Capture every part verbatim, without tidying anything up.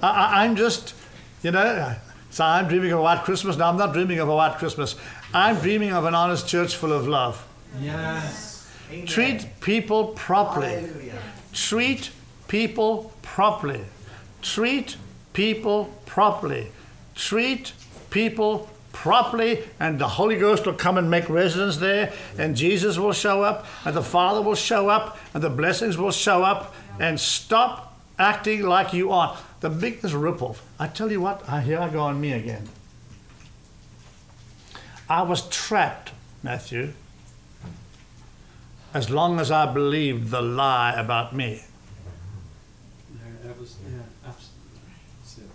I, I, I'm just, you know, so I'm dreaming of a white Christmas. No, I'm not dreaming of a white Christmas. I'm dreaming of an honest church full of love. Yes. Amen. Treat people properly. Hallelujah. Treat people properly. Treat people properly. Treat people properly, and the Holy Ghost will come and make residence there, and Jesus will show up, and the Father will show up, and the blessings will show up, and stop acting like you are. The biggest ripoff. I tell you what, I, here I go on me again. I was trapped, Matthew, as long as I believed the lie about me. That was, yeah, absolutely. That's it.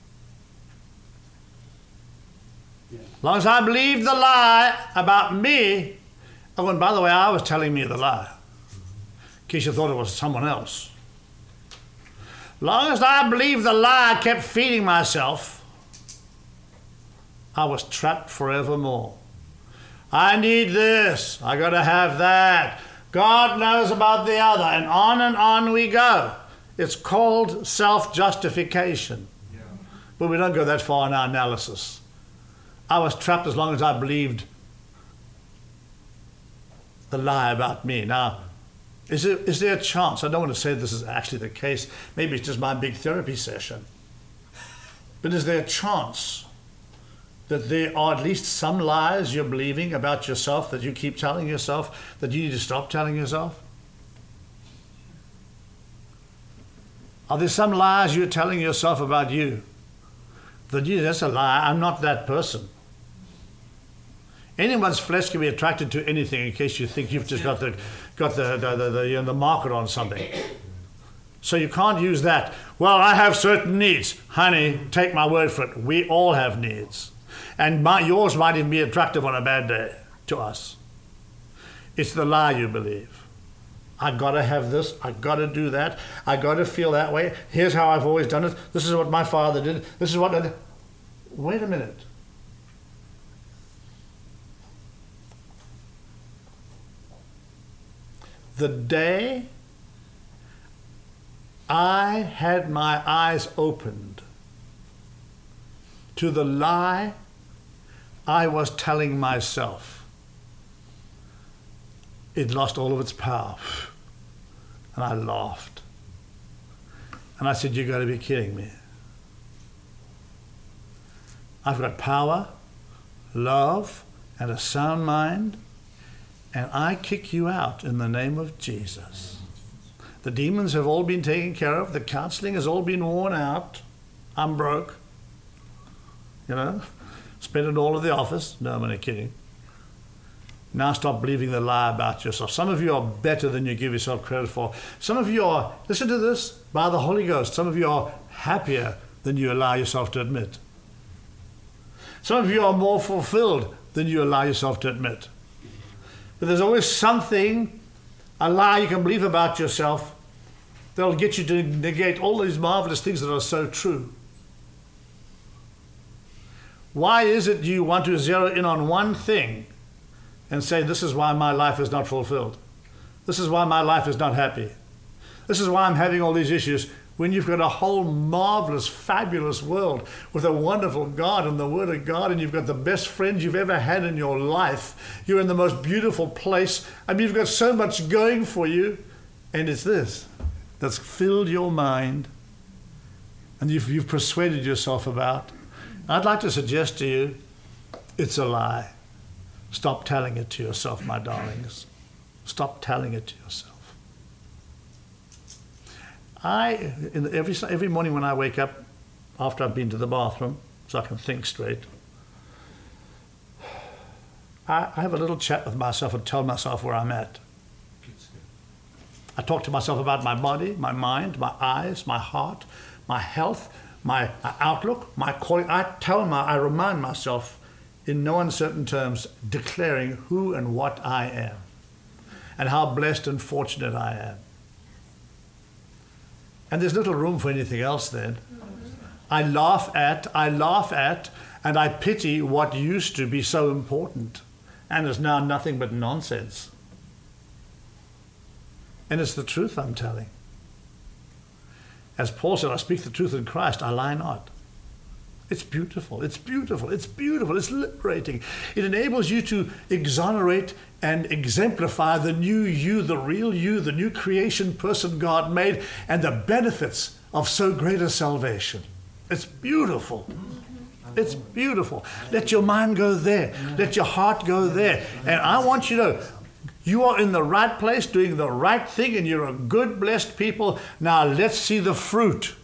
Yeah. As long as I believed the lie about me, oh, and by the way, I was telling me the lie, in case you thought it was someone else. As long as I believed the lie, I kept feeding myself, I was trapped forevermore. I need this, I got to have that. God knows about the other, and on and on we go. It's called self-justification. Yeah. But we don't go that far in our analysis. I was trapped as long as I believed the lie about me. Now, is there, is there a chance? I don't want to say this is actually the case. Maybe it's just my big therapy session. But is there a chance that there are at least some lies you're believing about yourself that you keep telling yourself that you need to stop telling yourself? Are there some lies you're telling yourself about you? That you, that's a lie, I'm not that person. Anyone's flesh can be attracted to anything, in case you think you've just got the got the the, the, the, you know, the market on something. So you can't use that. Well, I have certain needs. Honey, take my word for it. We all have needs. And my, yours might even be attractive on a bad day to us. It's the lie you believe. I gotta have this, I gotta do that, I gotta feel that way. Here's how I've always done it. This is what my father did. This is what I did. Wait a minute. The day I had my eyes opened to the lie I was telling myself, it lost all of its power. And I laughed. And I said, you got to be kidding me. I've got power, love, and a sound mind, and I kick you out in the name of Jesus. The demons have all been taken care of. The counseling has all been worn out. I'm broke. You know, spent it all at the office. No, I'm only kidding. Now stop believing the lie about yourself. Some of you are better than you give yourself credit for. Some of you are, listen to this, by the Holy Ghost, some of you are happier than you allow yourself to admit. Some of you are more fulfilled than you allow yourself to admit. But there's always something, a lie you can believe about yourself that'll get you to negate all these marvelous things that are so true. Why is it you want to zero in on one thing and say, this is why my life is not fulfilled? This is why my life is not happy. This is why I'm having all these issues, when you've got a whole marvelous, fabulous world with a wonderful God and the Word of God, and you've got the best friends you've ever had in your life. You're in the most beautiful place. I mean, you've got so much going for you, and it's this that's filled your mind and you've, you've persuaded yourself about. I'd like to suggest to you, it's a lie. Stop telling it to yourself, my darlings. Stop telling it to yourself. I, in the, every, every morning when I wake up, after I've been to the bathroom, so I can think straight, I, I have a little chat with myself and tell myself where I'm at. I talk to myself about my body, my mind, my eyes, my heart, my health, my outlook, my calling. I tell my, I remind myself in no uncertain terms, declaring who and what I am and how blessed and fortunate I am. And there's little room for anything else then. I laugh at, I laugh at, and I pity what used to be so important and is now nothing but nonsense. And it's the truth I'm telling. As Paul said, I speak the truth in Christ, I lie not. It's beautiful, it's beautiful, it's beautiful, it's liberating. It enables you to exonerate and exemplify the new you, the real you, the new creation person God made, and the benefits of so great a salvation. It's beautiful. It's beautiful. Let your mind go there. Let your heart go there. And I want you to know, you are in the right place, doing the right thing, and you're a good, blessed people. Now let's see the fruit.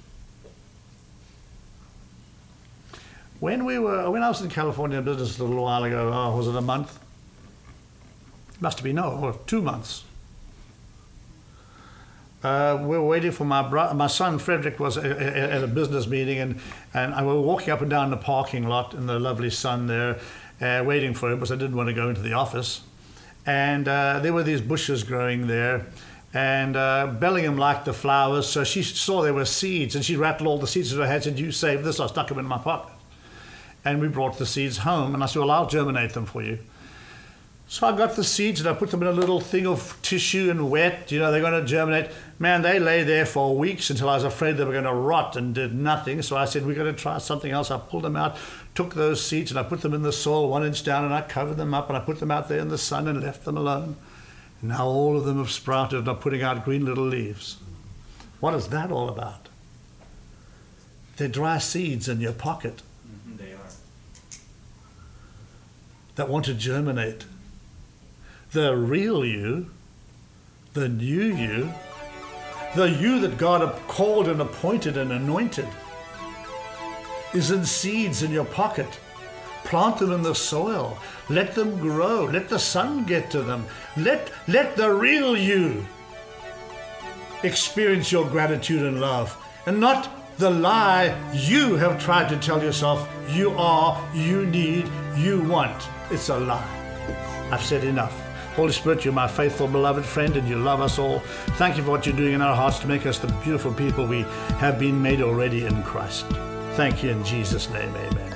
When we were, when I was in California in business a little while ago, oh, was it a month? Must have been, no, or two months. Uh, we were waiting for my bro- my son Frederick was a, a, at a business meeting, and, and I were walking up and down the parking lot in the lovely sun there, uh, waiting for him because I didn't want to go into the office. And uh, there were these bushes growing there, and uh, Bellingham liked the flowers, so she saw there were seeds, and she rattled all the seeds in her hand and said, "You save this." I stuck them in my pocket. And we brought the seeds home, and I said, "Well, I'll germinate them for you." So I got the seeds and I put them in a little thing of tissue and wet. You know, they're going to germinate. Man, they lay there for weeks until I was afraid they were going to rot and did nothing. So I said, we're going to try something else. I pulled them out, took those seeds, and I put them in the soil one inch down, and I covered them up, and I put them out there in the sun and left them alone. And now all of them have sprouted and are putting out green little leaves. What is that all about? They're dry seeds in your pocket. Mm-hmm, they are. That want to germinate. The real you, the new you, the you that God have called and appointed and anointed, is in seeds in your pocket. Plant them in the soil. Let them grow. Let the sun get to them. Let, let the real you experience your gratitude and love, and not the lie you have tried to tell yourself you are, you need, you want. It's a lie. I've said enough. Holy Spirit, you're my faithful, beloved friend, and you love us all. Thank you for what you're doing in our hearts to make us the beautiful people we have been made already in Christ. Thank you in Jesus' name, amen.